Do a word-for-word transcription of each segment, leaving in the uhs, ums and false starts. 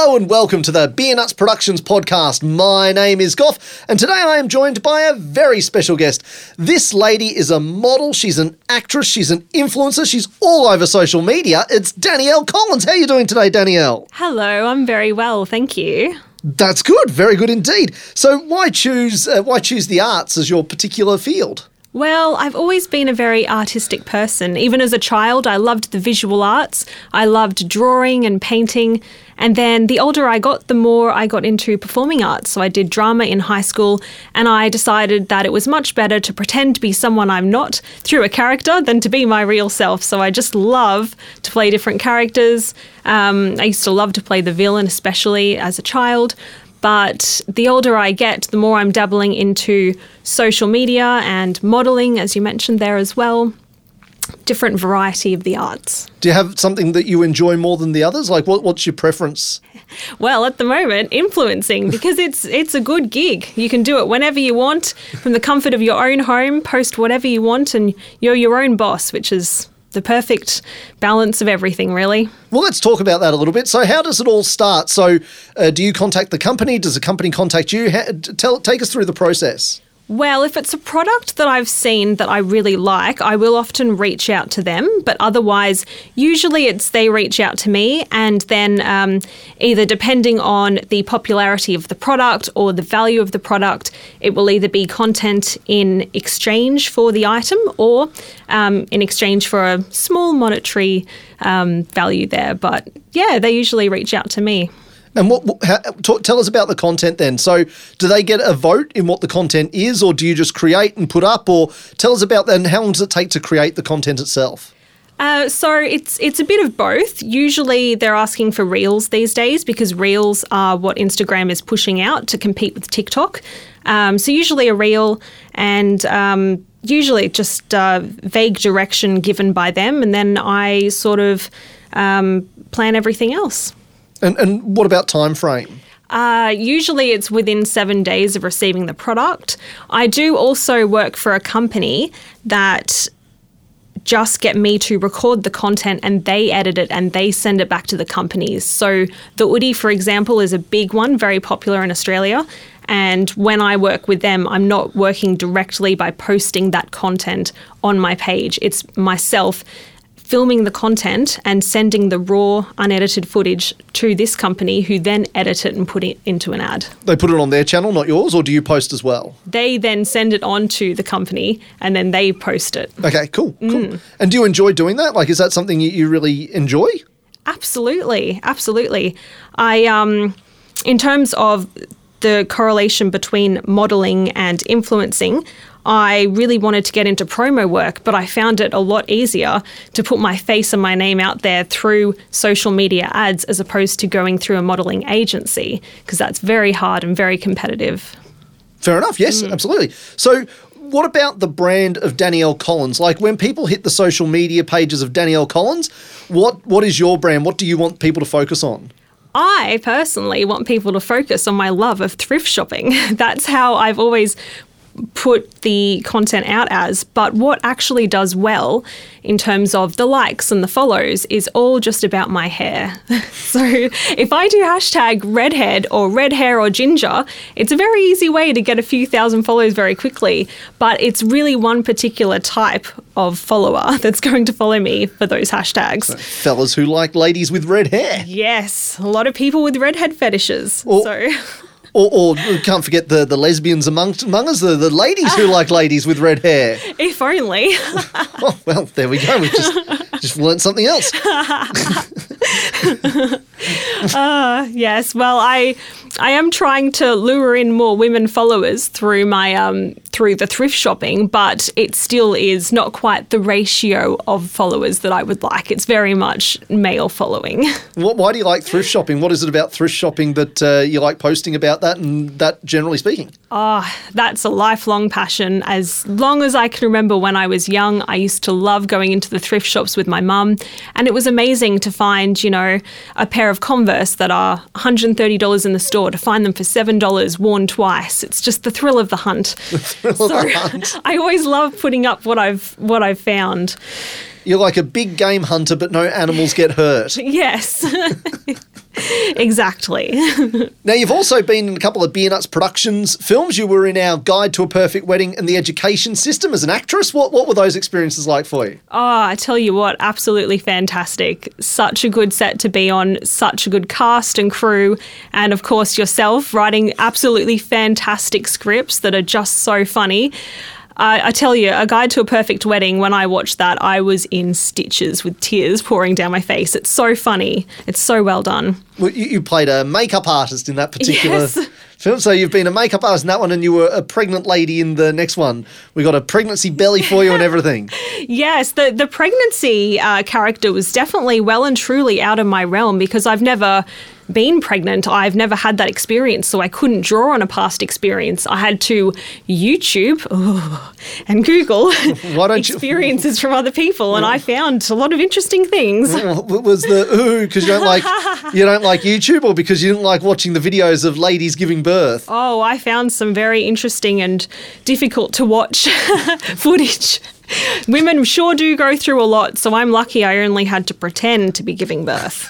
Hello and welcome to the Beer Nuts Productions podcast. My name is Goff, and today I am joined by a very special guest. This lady is a model, she's an actress, she's an influencer, she's all over social media. It's Danielle Collins. How are you doing today, Danielle? Hello, I'm very well, thank you. That's good, very good indeed. So why choose uh, why choose the arts as your particular field? Well, I've always been a very artistic person. Even as a child, I loved the visual arts. I loved drawing and painting. And then the older I got, the more I got into performing arts. So I did drama in high school, and I decided that it was much better to pretend to be someone I'm not through a character than to be my real self. So I just love to play different characters. Um, I used to love to play the villain, especially as a child. But the older I get, the more I'm dabbling into social media and modelling, as you mentioned there as well. Different variety of the arts. Do you have something that you enjoy more than the others? Like, what, what's your preference? Well, at the moment, influencing, because it's it's a good gig. You can do it whenever you want, from the comfort of your own home, post whatever you want, and you're your own boss, which is the perfect balance of everything, really. Well, let's talk about that a little bit. So how does it all start? So uh, do you contact the company? Does the company contact you? How, tell, take us through the process. Well, if it's a product that I've seen that I really like, I will often reach out to them. But otherwise, usually it's they reach out to me, and then um, either depending on the popularity of the product or the value of the product, it will either be content in exchange for the item or um, in exchange for a small monetary um, value there. But yeah, they usually reach out to me. And what? How, talk, tell us about the content then. So do they get a vote in what the content is, or do you just create and put up? Or tell us about that, and how long does it take to create the content itself? Uh, so it's it's a bit of both. Usually they're asking for Reels these days because Reels are what Instagram is pushing out to compete with TikTok. Um, so usually a Reel, and um, usually just uh, vague direction given by them, and then I sort of um, plan everything else. And and what about time frame? Uh, usually it's within seven days of receiving the product. I do also work for a company that just get me to record the content, and they edit it and they send it back to the companies. So the Oodie, for example, is a big one, very popular in Australia. And when I work with them, I'm not working directly by posting that content on my page. It's myself filming the content and sending the raw, unedited footage to this company, who then edit it and put it into an ad. They put it on their channel, not yours, or do you post as well? They then send it on to the company, and then they post it. Okay, cool, cool. Mm. And do you enjoy doing that? Like, is that something you, you really enjoy? Absolutely, absolutely. I, um, in terms of the correlation between modelling and influencing, I really wanted to get into promo work, but I found it a lot easier to put my face and my name out there through social media ads as opposed to going through a modelling agency, because that's very hard and very competitive. Fair enough, yes, mm. absolutely. So what about the brand of Danielle Collins? Like, when people hit the social media pages of Danielle Collins, what what is your brand? What do you want people to focus on? I personally want people to focus on my love of thrift shopping. That's how I've always put the content out as, but what actually does well in terms of the likes and the follows is all just about my hair. So if I do hashtag redhead or red hair or ginger, it's a very easy way to get a few thousand follows very quickly, but it's really one particular type of follower that's going to follow me for those hashtags. So fellas who like ladies with red hair. Yes, a lot of people with redhead fetishes. Or- so... Or, or can't forget the, the lesbians amongst, among us, the, the ladies who like ladies with red hair. If only. Oh, well, there we go. We've just, just learned something else. uh, yes, well, I I am trying to lure in more women followers through my um through the thrift shopping, but it still is not quite the ratio of followers that I would like. It's very much male following. What, why do you like thrift shopping? What is it about thrift shopping that uh, you like posting about that, and that generally speaking? Oh, that's a lifelong passion. As long as I can remember when I was young, I used to love going into the thrift shops with my mum, and it was amazing to find, you know, a pair of Converse that are one hundred thirty dollars in the store, to find them for seven dollars worn twice. It's just the thrill of the hunt. The thrill so of the hunt. I always love putting up what I've what I've found. You're like a big game hunter, but no animals get hurt. Yes. Exactly. Now, you've also been in a couple of Beer Nuts Productions films. You were in our Guide to a Perfect Wedding and The Education System as an actress. What what were those experiences like for you? Oh, I tell you what, absolutely fantastic. Such a good set to be on, such a good cast and crew, and of course yourself writing absolutely fantastic scripts that are just so funny. Uh, I tell you, A Guide to a Perfect Wedding, when I watched that, I was in stitches with tears pouring down my face. It's so funny. It's so well done. Well, you, you played a makeup artist in that particular Yes. film. So you've been a makeup artist in that one, and you were a pregnant lady in the next one. We got a pregnancy belly for you and everything. Yes, the, the pregnancy uh, character was definitely well and truly out of my realm because I've never been pregnant. I've never had that experience, so I couldn't draw on a past experience. I had to YouTube oh, and Google Why don't you- experiences from other people, and I found a lot of interesting things. What was the ooh because you don't like you don't like YouTube, or because you didn't like watching the videos of ladies giving birth? Oh, I found some very interesting and difficult to watch footage. Women sure do go through a lot, so I'm lucky I only had to pretend to be giving birth.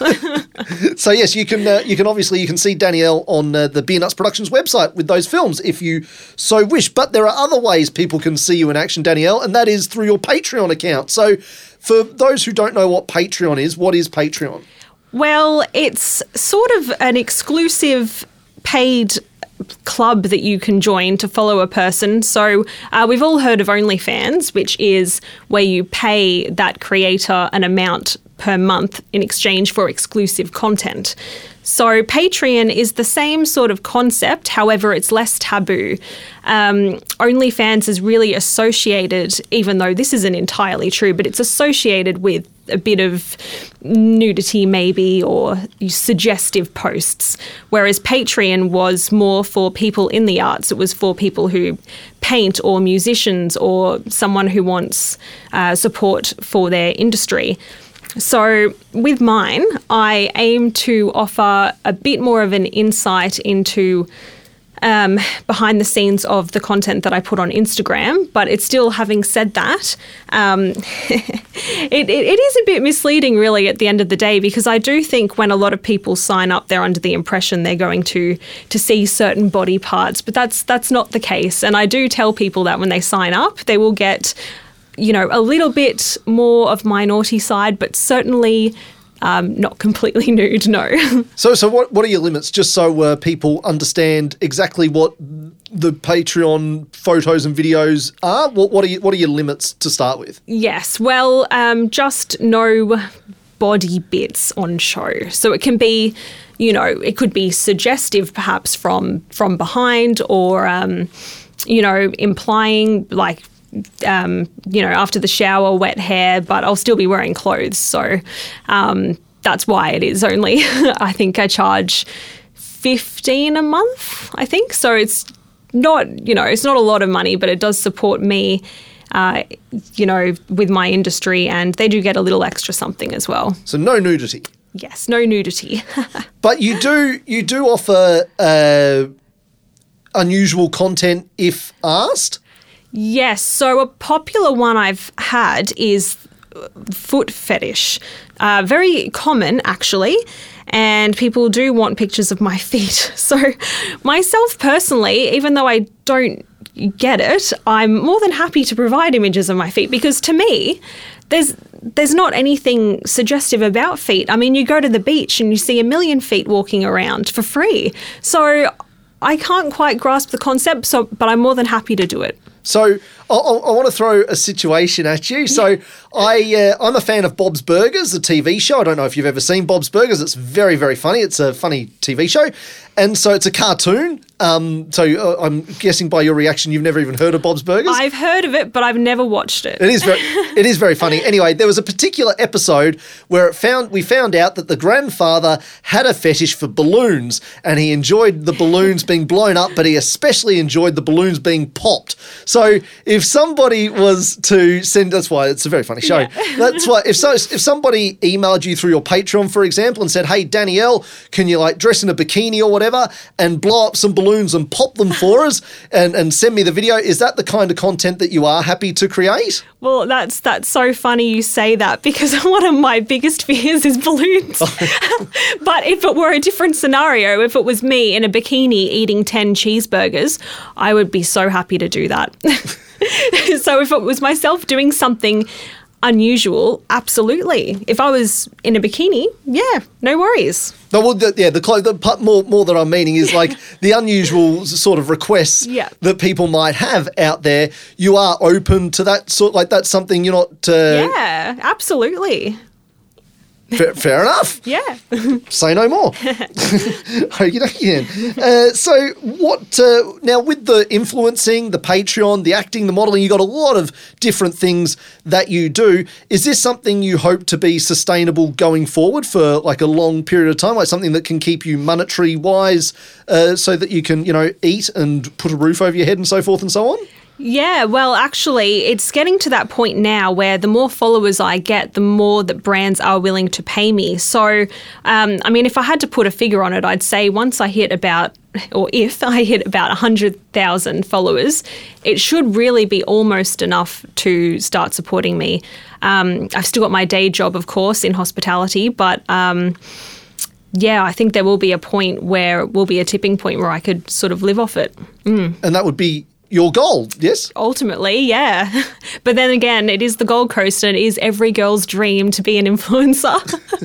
So yes, you can uh, you can obviously you can see Danielle on uh, the Beer Nuts Productions website with those films if you so wish. But there are other ways people can see you in action, Danielle, and that is through your Patreon account. So for those who don't know what Patreon is, what is Patreon? Well, it's sort of an exclusive paid club that you can join to follow a person. So uh, we've all heard of OnlyFans, which is where you pay that creator an amount per month in exchange for exclusive content. So Patreon is the same sort of concept, however, it's less taboo. Um, OnlyFans is really associated, even though this isn't entirely true, but it's associated with a bit of nudity maybe or suggestive posts, whereas Patreon was more for people in the arts. It was for people who paint or musicians or someone who wants uh, support for their industry. So with mine, I aim to offer a bit more of an insight into um, behind the scenes of the content that I put on Instagram. But it's still, having said that, um, it, it, it is a bit misleading really at the end of the day, because I do think when a lot of people sign up, they're under the impression they're going to to see certain body parts. But that's that's not the case. And I do tell people that when they sign up, they will get, you know, a little bit more of my naughty side, but certainly um, not completely nude, no. So so what, what are your limits, just so uh, people understand exactly what the Patreon photos and videos are? What, what, are, you, what are your limits to start with? Yes, well, um, just no body bits on show. So it can be, you know, it could be suggestive perhaps from, from behind, or, um, you know, implying like, Um, you know, after the shower, wet hair, but I'll still be wearing clothes. So um, that's why it is only, I think I charge fifteen a month, I think. So it's not, you know, it's not a lot of money, but it does support me, uh, you know, with my industry, and they do get a little extra something as well. So no nudity. Yes, no nudity. But you do you do offer uh, unusual content if asked? Yes, so a popular one I've had is foot fetish. Uh, very common, actually, and people do want pictures of my feet. So myself personally, even though I don't get it, I'm more than happy to provide images of my feet, because to me, there's there's not anything suggestive about feet. I mean, you go to the beach and you see a million feet walking around for free. So I can't quite grasp the concept, so but I'm more than happy to do it. So I, I want to throw a situation at you. So I, uh, I'm a fan of Bob's Burgers, the T V show. I don't know if you've ever seen Bob's Burgers. It's very, very funny. It's a funny T V show. And so it's a cartoon. Um, so uh, I'm guessing by your reaction, you've never even heard of Bob's Burgers? I've heard of it, but I've never watched it. It is very, it is very funny. Anyway, there was a particular episode where it found we found out that the grandfather had a fetish for balloons, and he enjoyed the balloons being blown up, but he especially enjoyed the balloons being popped. So if somebody was to send, that's why it's a very funny show. Yeah. That's why if so, if somebody emailed you through your Patreon, for example, and said, "Hey Danielle, can you like dress in a bikini or whatever and blow up some balloons and pop them for us and and send me the video," is that the kind of content that you are happy to create? Well, that's that's so funny you say that, because one of my biggest fears is balloons. But if it were a different scenario, if it was me in a bikini eating ten cheeseburgers, I would be so happy to do that. So if it was myself doing something unusual, absolutely. If I was in a bikini, yeah, no worries. No, well, the, yeah, the, clo- the part more more that I'm meaning is like the unusual sort of requests Yeah. that people might have out there. You are open to that sort, like that's something you're not. Uh, Yeah, absolutely. Fair, fair enough. Yeah. Say no more. Okie dokie then. Uh, so what, uh, now with the influencing, the Patreon, the acting, the modelling, you've got a lot of different things that you do. Is this something you hope to be sustainable going forward for like a long period of time, like something that can keep you monetary wise uh, so that you can, you know, eat and put a roof over your head and so forth and so on? Yeah, well, actually, it's getting to that point now where the more followers I get, the more that brands are willing to pay me. So, um, I mean, if I had to put a figure on it, I'd say once I hit about, or if I hit about one hundred thousand followers, it should really be almost enough to start supporting me. Um, I've still got my day job, of course, in hospitality, but um, yeah, I think there will be a point where it will be a tipping point where I could sort of live off it. Mm. And that would be your goal, yes? Ultimately, yeah. But then again, it is the Gold Coast and it is every girl's dream to be an influencer.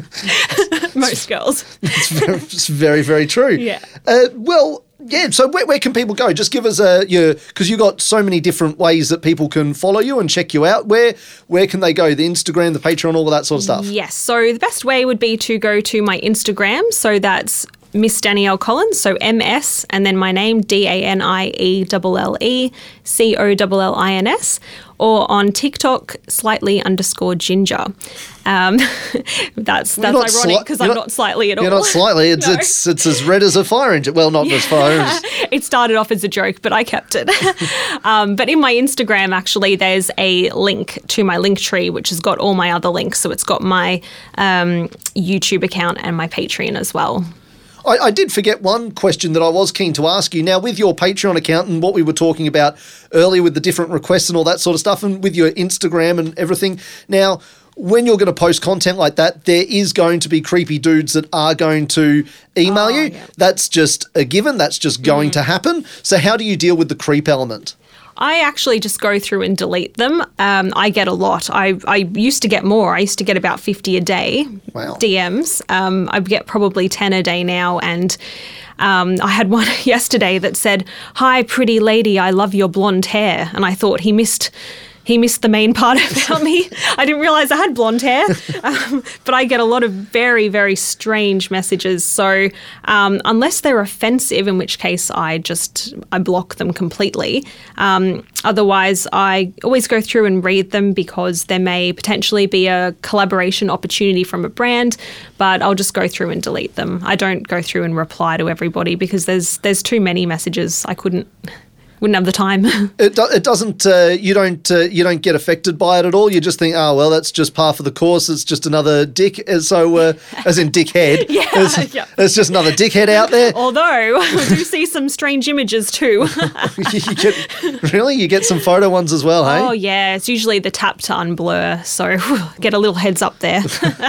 Most girls. It's very, it's very, very true. Yeah. Uh, well, yeah, so where, where can people go? Just give us a, your, because you've got so many different ways that people can follow you and check you out. Where where can they go? The Instagram, the Patreon, all of that sort of stuff? Yes. So the best way would be to go to my Instagram. So that's Miss Danielle Collins, so M S, and then my name, D A N I E L L E C O L L I N S, or on TikTok, slightly underscore ginger. Um, that's that's not ironic sli- because you're I'm not- not slightly at all. You're not slightly. It's No. it's it's as red as a fire engine. Well, not as fire as It started off as a joke, but I kept it. um, but in my Instagram, actually, there's a link to my link tree, which has got all my other links. So it's got my um, YouTube account and my Patreon as well. I, I did forget one question that I was keen to ask you. Now, with your Patreon account and what we were talking about earlier with the different requests and all that sort of stuff, and with your Instagram and everything, now, when you're going to post content like that, there is going to be creepy dudes that are going to email Oh, you. yeah. That's just a given. That's just going to happen. So how do you deal with the creep element? I actually just go through and delete them. Um, I get a lot. I, I used to get more. I used to get about fifty a day Wow. D Ms. Um, I get probably ten a day now. And um, I had one yesterday that said, "Hi, pretty lady, I love your blonde hair." And I thought he missed... He missed the main part about me. I didn't realise I had blonde hair. Um, but I get a lot of very, very strange messages. So um, unless they're offensive, in which case I just I block them completely. Um, otherwise, I always go through and read them because there may potentially be a collaboration opportunity from a brand, but I'll just go through and delete them. I don't go through and reply to everybody because there's there's too many messages. I couldn't... Wouldn't have the time. It, do, it doesn't. Uh, you don't. Uh, you don't get affected by it at all. You just think, oh well, that's just par for the course. It's just another dick. And so, uh, as in dickhead. Yeah, It's, yeah. it's just another dickhead out there. Although I do see some strange images too. you get, really, you get some photo ones as well, hey? Oh yeah, it's usually the tap to unblur, so get a little heads up there.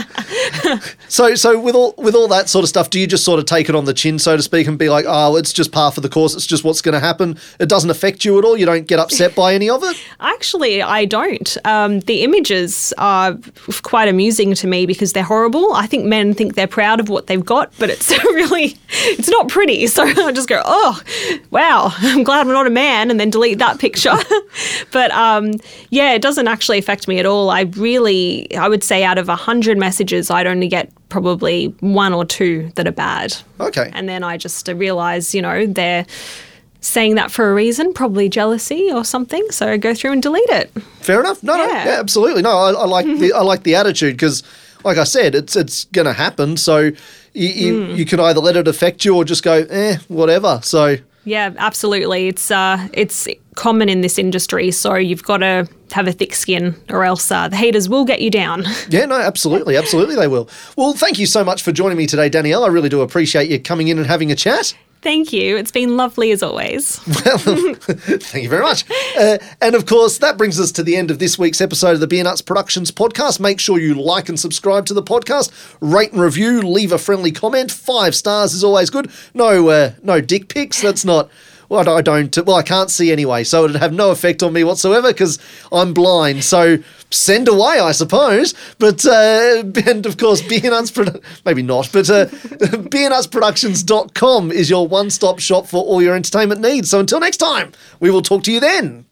So, so with all with all that sort of stuff, do you just sort of take it on the chin, so to speak, and be like, oh, it's just par for the course. It's just what's going to happen. It doesn't affect you at all. You don't get upset by any of it. Actually, I don't. Um, the images are quite amusing to me because they're horrible. I think men think they're proud of what they've got, but it's really, it's not pretty. So I just go, oh, wow, I'm glad I'm not a man, and then delete that picture. But um, yeah, it doesn't actually affect me at all. I really, I would say out of a hundred messages, I'd only get probably one or two that are bad. Okay. And then I just realise, you know, they're saying that for a reason, probably jealousy or something. So I go through and delete it. Fair enough. No, no, Yeah. yeah, absolutely. No, I, I like the I like the attitude because, like I said, it's it's going to happen. So you you, Mm. you can either let it affect you or just go, eh, whatever. So Yeah, absolutely. It's uh, it's common in this industry. So you've got to have a thick skin or else uh, the haters will get you down. Yeah, no, absolutely. Absolutely they will. Well, thank you so much for joining me today, Danielle. I really do appreciate you coming in and having a chat. Thank you. It's been lovely as always. Well, thank you very much. Uh, and of course, that brings us to the end of this week's episode of the Beer Nuts Productions podcast. Make sure you like and subscribe to the podcast, rate and review, leave a friendly comment. Five stars is always good. No, uh, no dick pics. That's not. Well, I don't. Well, I can't see anyway, so it'd have no effect on me whatsoever because I'm blind. So send away, I suppose. But uh, and of course, Beer Nuts Produ- maybe not, but uh, beer nuts productions dot com is your one-stop shop for all your entertainment needs. So until next time, we will talk to you then.